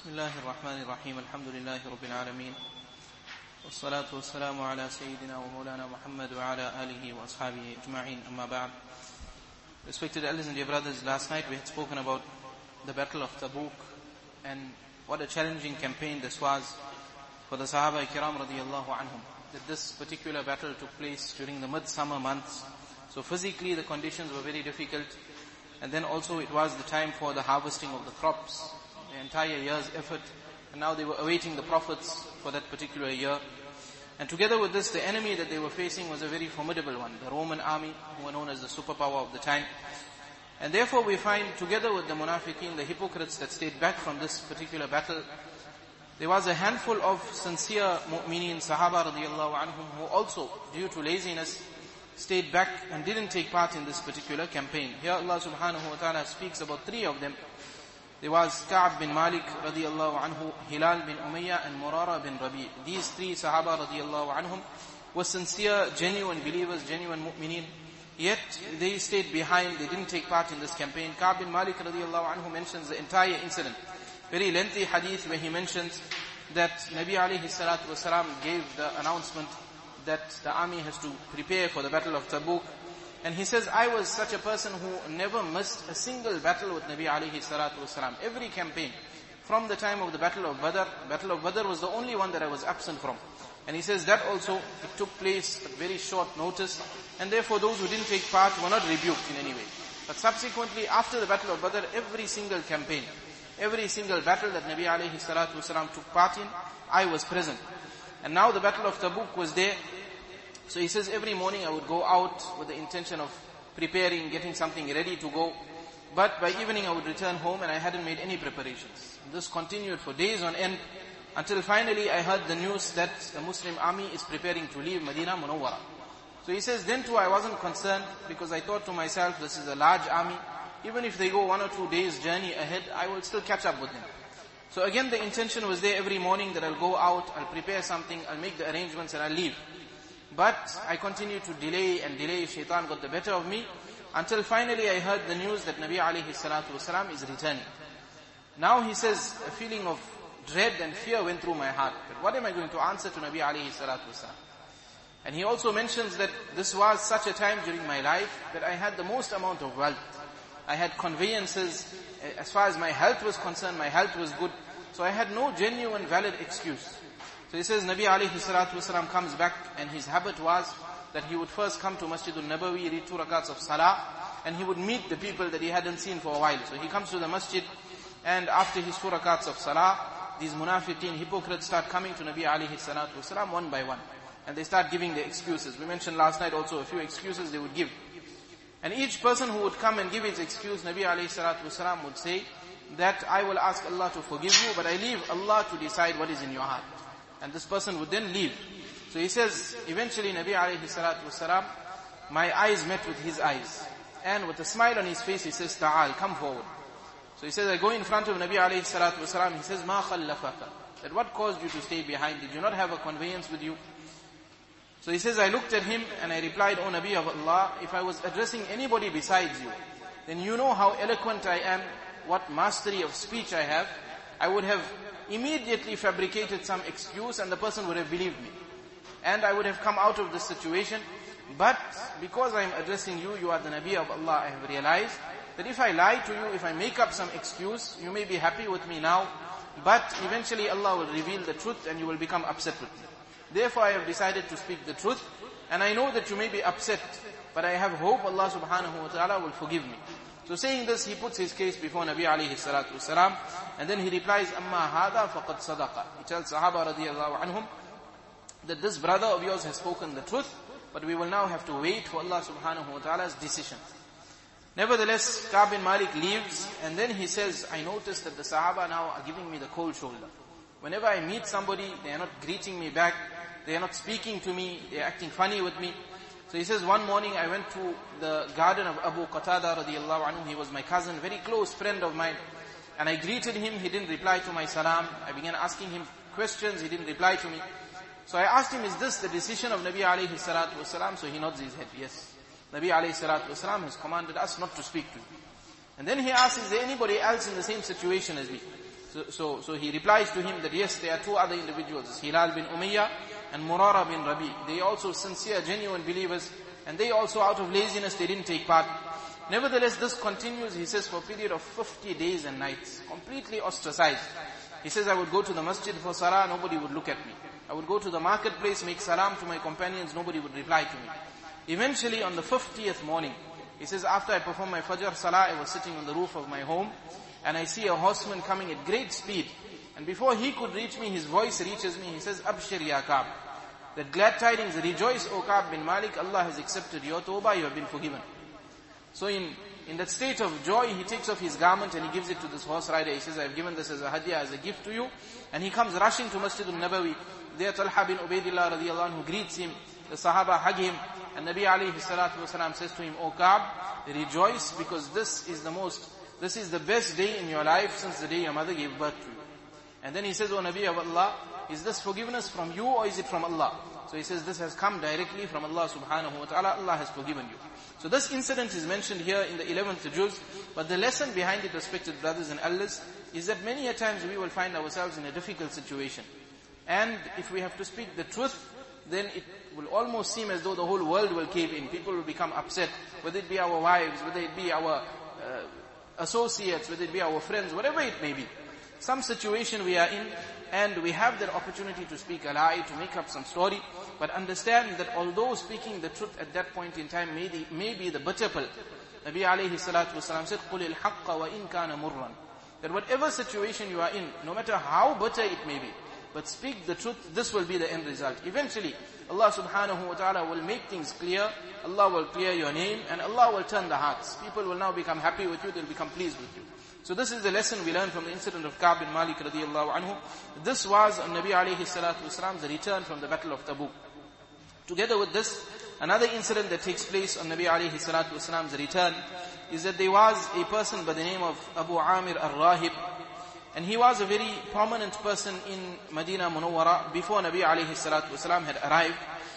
بسم الله الرحمن الرحيم الحمد لله رب العالمين والصلاة والسلام على سيدنا ومولانا محمد وعلى آله وأصحابه أجمعين أما بعد. Respected elders and dear brothers, last night we had spoken about the battle of Tabuk and what a challenging campaign this was for the Sahaba Kiram radiyallahu anhum. That this particular battle took place during the midsummer months. So physically the conditions were very difficult, and then also it was the time for the harvesting of the crops, the entire year's effort, and now they were awaiting the prophets for that particular year. And together with this, the enemy that they were facing was a very formidable one, the Roman army, who were known as the superpower of the time. And therefore we find, together with the munafiqeen, the hypocrites that stayed back from this particular battle, there was a handful of sincere mu'mineen, Sahaba radiyallahu anhum, who also, due to laziness, stayed back and didn't take part in this particular campaign. Here Allah subhanahu wa ta'ala speaks about three of them. There was Ka'b bin Malik radiyallahu anhu, Hilal bin Umayyah, and Murara bin Rabi'. These three Sahaba radiyallahu anhum were sincere, genuine believers, genuine mu'mineen. Yet they stayed behind, they didn't take part in this campaign. Ka'b bin Malik radiyallahu anhu mentions the entire incident. Very lengthy hadith where he mentions that Nabi alayhi salatu wasalam gave the announcement that the army has to prepare for the battle of Tabuk. And he says, I was such a person who never missed a single battle with Nabi alayhi salatu wasalam. Every campaign, from the time of the battle of Badr was the only one that I was absent from. And he says that also, it took place at very short notice, and therefore those who didn't take part were not rebuked in any way. But subsequently, after the battle of Badr, every single campaign, every single battle that Nabi alayhi salatu wasalam took part in, I was present. And now the battle of Tabuk was there. So he says, every morning I would go out with the intention of preparing, getting something ready to go. But by evening I would return home and I hadn't made any preparations. This continued for days on end, until finally I heard the news that the Muslim army is preparing to leave Medina Munawwara. So he says, then too I wasn't concerned, because I thought to myself, this is a large army. Even if they go 1 or 2 days journey ahead, I will still catch up with them. So again the intention was there every morning that I'll go out, I'll prepare something, I'll make the arrangements and I'll leave. But I continued to delay and delay. Shaitan got the better of me, until finally I heard the news that Nabi alayhi salatu wasalam is returning. Now he says, a feeling of dread and fear went through my heart. But what am I going to answer to Nabi alayhi salatu wasalam? And he also mentions that this was such a time during my life that I had the most amount of wealth. I had conveyances. As far as my health was concerned, my health was good. So I had no genuine valid excuse. So he says, Nabi alayhi salatu wasalam comes back, and his habit was that he would first come to Masjidul Nabawi, read 2 rakats of salah, and he would meet the people that he hadn't seen for a while. So he comes to the masjid, and after his 2 rakats of salah, these munafiqeen, hypocrites, start coming to Nabi alayhi salatu wasalam one by one. And they start giving their excuses. We mentioned last night also a few excuses they would give. And each person who would come and give his excuse, Nabi alayhi salatu wasalam would say that I will ask Allah to forgive you, but I leave Allah to decide what is in your heart. And this person would then leave. So he says, eventually Nabi alayhi salatu wasalam, my eyes met with his eyes. And with a smile on his face, he says, Ta'al, come forward. So he says, I go in front of Nabi alayhi salatu wasalam, he says, Ma khallafaka. That what caused you to stay behind? Did you not have a conveyance with you? So he says, I looked at him and I replied, O Nabi of Allah, if I was addressing anybody besides you, then you know how eloquent I am, what mastery of speech I have. I would have immediately fabricated some excuse and the person would have believed me. And I would have come out of this situation. But because I am addressing you, you are the Nabi of Allah, I have realized that if I lie to you, if I make up some excuse, you may be happy with me now, but eventually Allah will reveal the truth and you will become upset with me. Therefore I have decided to speak the truth, and I know that you may be upset, but I have hope Allah subhanahu wa ta'ala will forgive me. So saying this, he puts his case before Nabi alayhi salatu wasalam, and then he replies, Amma hada faqad sadaqa. He tells Sahaba radiyallahu anhum that this brother of yours has spoken the truth, but we will now have to wait for Allah subhanahu wa ta'ala's decision. Nevertheless, Ka'b bin Malik leaves, and then he says, I noticed that the Sahaba now are giving me the cold shoulder. Whenever I meet somebody, they are not greeting me back, they are not speaking to me, they are acting funny with me. So he says, one morning I went to the garden of Abu Qatada radiyallahu anhu. He was my cousin, very close friend of mine. And I greeted him, he didn't reply to my salam. I began asking him questions, he didn't reply to me. So I asked him, is this the decision of Nabi alayhi salatu wasalam? So he nods his head, yes. Nabi alayhi salatu wasalam has commanded us not to speak to you. And then he asks, is there anybody else in the same situation as me? So he replies to him that yes, there are two other individuals, Hilal bin Umayyah and Murara bin Rabi. They also sincere, genuine believers, and they also out of laziness, they didn't take part. Nevertheless, this continues, he says, for a period of 50 days and nights, completely ostracized. He says, I would go to the masjid for salah, nobody would look at me. I would go to the marketplace, make salam to my companions, nobody would reply to me. Eventually, on the 50th morning, he says, after I performed my Fajr Salah, I was sitting on the roof of my home, and I see a horseman coming at great speed. And before he could reach me, his voice reaches me. He says, Abshir ya Ka'b. That glad tidings, rejoice, O Ka'b bin Malik, Allah has accepted your tawbah, you have been forgiven. So in that state of joy, he takes off his garment and he gives it to this horse rider. He says, I have given this as a hadiyah, as a gift to you. And he comes rushing to Masjid al-Nabawi. There Talha bin Ubaidillah radiyallahu anhu greets him. The Sahaba hug him. And Nabi alayhi salatu wasalam says to him, O Ka'b, rejoice because this is the best day in your life since the day your mother gave birth to you. And then he says, O Nabi of Allah, is this forgiveness from you or is it from Allah? So he says, this has come directly from Allah subhanahu wa ta'ala. Allah has forgiven you. So this incident is mentioned here in the 11th juz. But the lesson behind it, respected brothers and elders, is that many a times we will find ourselves in a difficult situation. And if we have to speak the truth, then it will almost seem as though the whole world will cave in. People will become upset, whether it be our wives, whether it be our associates, whether it be our friends, whatever it may be. Some situation we are in, and we have that opportunity to speak a lie, to make up some story, but understand that although speaking the truth at that point in time may be the bitter pill, Nabi alayhi salatu wasalam said, قُلِ الْحَقَّ وَإِن كَانَ مُرًّا. That whatever situation you are in, no matter how bitter it may be, but speak the truth, this will be the end result. Eventually, Allah subhanahu wa ta'ala will make things clear, Allah will clear your name, and Allah will turn the hearts. People will now become happy with you, they'll become pleased with you. So this is the lesson we learn from the incident of Ka'b bin Malik radiyallahu anhu. This was on Nabi alayhi salatu wasalam, the return from the battle of Tabuk. Together with this, another incident that takes place on Nabi alayhi salatu wasalam's return is that there was a person by the name of Abu Amir al-Rahib, and he was a very prominent person in Medina Munawwara before Nabi alayhi salatu wasalam had arrived.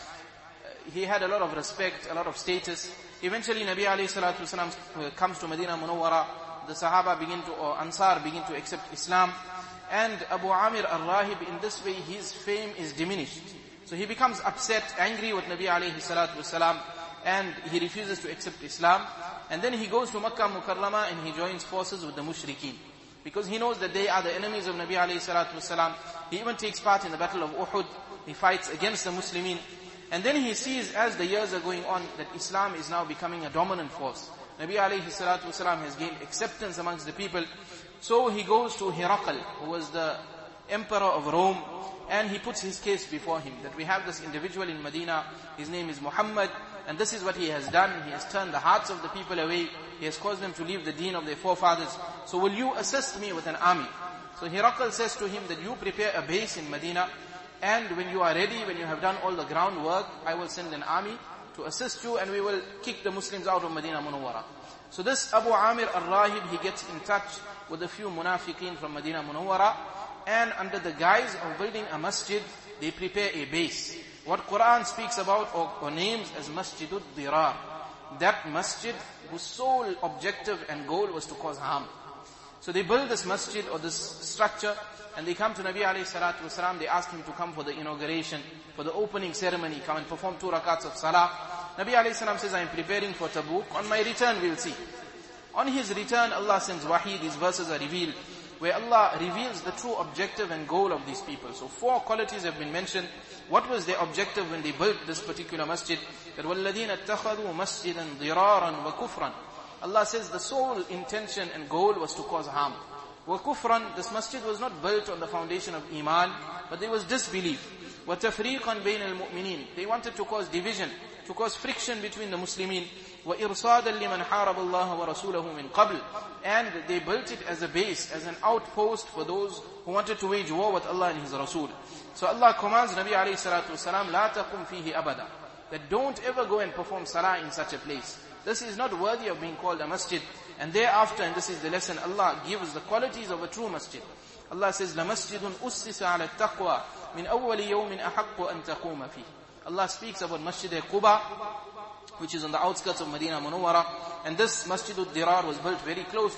He had a lot of respect, a lot of status. Eventually Nabi alayhi salatu wasalam comes to Medina Munawwara. The Sahaba Ansar begin to accept Islam. And Abu Amir al-Rahib, in this way, his fame is diminished. So he becomes upset, angry with Nabi alayhi salatu wasalam, and he refuses to accept Islam. And then he goes to Makkah Mukarramah and he joins forces with the Mushrikeen. Because he knows that they are the enemies of Nabi alayhi salatu wasalam. He even takes part in the battle of Uhud. He fights against the Muslimin. And then he sees, as the years are going on, that Islam is now becoming a dominant force. Nabi alayhi salatu wasalam has gained acceptance amongst the people. So he goes to Herakl, who was the emperor of Rome, and he puts his case before him, that we have this individual in Medina, his name is Muhammad, and this is what he has done. He has turned the hearts of the people away. He has caused them to leave the deen of their forefathers. So will you assist me with an army? So Herakl says to him that you prepare a base in Medina, and when you are ready, when you have done all the groundwork, I will send an army to assist you, and we will kick the Muslims out of Medina Munawwara. So this Abu Amir al-Rahib, he gets in touch with a few munafiqeen from Medina Munawwara, and under the guise of building a masjid, they prepare a base. What Quran speaks about or names as Masjidud Dirar. That masjid whose sole objective and goal was to cause harm. So they build this masjid or this structure, and they come to Nabi alayhi salatu wasalam, they ask him to come for the inauguration, for the opening ceremony, come and perform 2 rakats of salah. Nabi alayhi salam says, I am preparing for Tabuk. On my return, we'll see. On his return, Allah sends wahi, these verses are revealed, where Allah reveals the true objective and goal of these people. So 4 qualities have been mentioned. What was their objective when they built this particular masjid? That وَالَّذِينَ اتَّخَذُوا مَسْجِدًا ضِرَارًا وَكُفْرًا. Allah says the sole intention and goal was to cause harm. وَكُفْرًا, this masjid was not built on the foundation of Iman, but there was disbelief. وَتَفْرِيقًا بَيْنَ الْمُؤْمِنِينَ, they wanted to cause division, to cause friction between the Muslimin. وَإِرْصَادًا لِمَنْ حَارَبَ اللَّهَ وَرَسُولَهُ مِنْ قَبْلِ, and they built it as a base, as an outpost for those who wanted to wage war with Allah and His Rasul. So Allah commands Nabi alayhi salatu wasalam, لَا تَقُمْ فِيهِ أَبَدًا, that don't ever go and perform salah in such a place. This is not worthy of being called a masjid. And thereafter, and this is the lesson, Allah gives the qualities of a true masjid. Allah says, لَمَسْجِدٌ أُسِّسَ عَلَى التَّقْوَى مِنْ أَوَّلِ يَوْمٍ أَحَقُّ أَن تَقُومَ فِيهِ. Allah speaks about Masjid al-Quba, which is on the outskirts of Medina Munawwara. And this Masjid al-Dirar was built very close to it.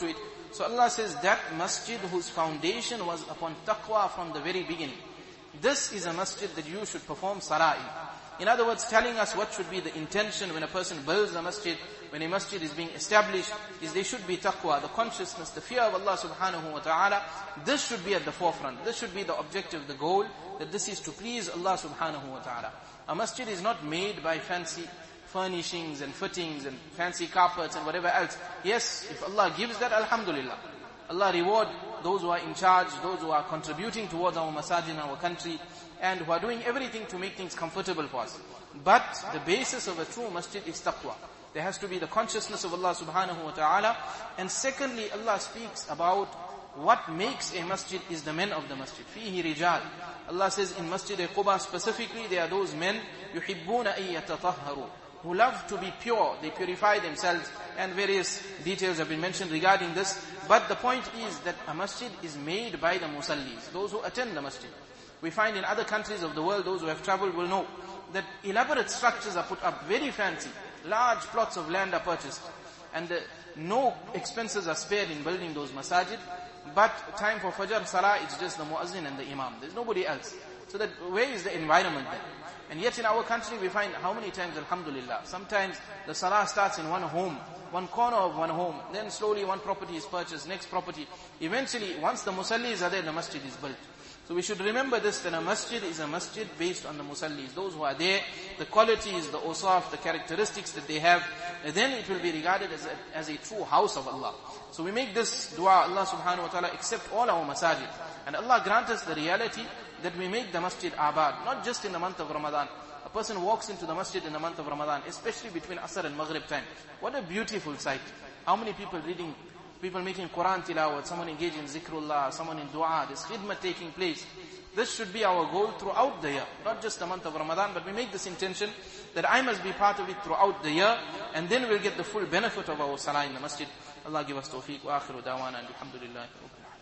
So Allah says that masjid whose foundation was upon taqwa from the very beginning. This is a masjid that you should perform salah in. In other words, telling us what should be the intention when a person builds a masjid, when a masjid is being established, is there should be taqwa, the consciousness, the fear of Allah subhanahu wa ta'ala. This should be at the forefront. This should be the objective, the goal, that this is to please Allah subhanahu wa ta'ala. A masjid is not made by fancy furnishings and fittings and fancy carpets and whatever else. Yes, if Allah gives that, alhamdulillah. Allah reward those who are in charge, those who are contributing towards our masajid in our country, and who are doing everything to make things comfortable for us. But the basis of a true masjid is taqwa. There has to be the consciousness of Allah subhanahu wa ta'ala. And secondly, Allah speaks about what makes a masjid is the men of the masjid. Fihi rijal. Allah says in Masjid Quba specifically, there are those men, yuhibbuna an yatatahharu, who love to be pure, they purify themselves, and various details have been mentioned regarding this. But the point is that a masjid is made by the musallis, those who attend the masjid. We find in other countries of the world, those who have traveled will know that elaborate structures are put up, very fancy, large plots of land are purchased, and no expenses are spared in building those masajid. But time for Fajr Salah, it's just the muazzin and the imam. There's nobody else. So that where is the environment then? And yet in our country we find how many times, alhamdulillah, sometimes the Salah starts in one home, one corner of one home, then slowly one property is purchased, next property. Eventually, once the musallis are there, the masjid is built. So we should remember this, that a masjid is a masjid based on the musallis. Those who are there, the qualities, the awsaf, the characteristics that they have, then it will be regarded as a true house of Allah. So we make this dua, Allah subhanahu wa ta'ala accept all our masajid. And Allah grant us the reality that we make the masjid abad, not just in the month of Ramadan. A person walks into the masjid in the month of Ramadan, especially between Asr and Maghrib time. What a beautiful sight. How many people reading, people making Quran tilawat, someone engaging in zikrullah, someone in dua, this khidmah taking place. This should be our goal throughout the year, not just the month of Ramadan, but we make this intention that I must be part of it throughout the year, and then we'll get the full benefit of our salah in the masjid. Allah give us tawfiq wa akhiru dawana, alhamdulillah.